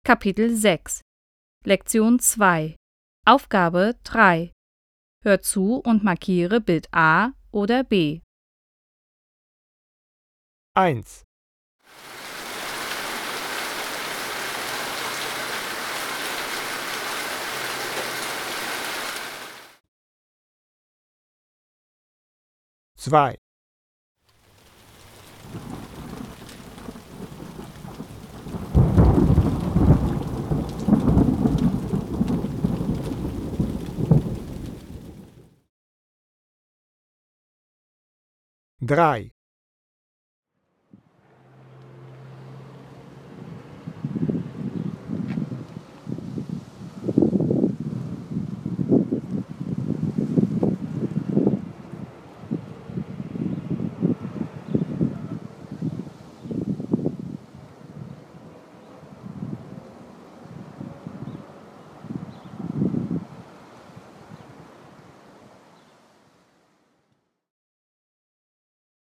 Kapitel 6 Lektion 2 Aufgabe 3 Hör zu und markiere Bild A oder B. 1, 2, 3,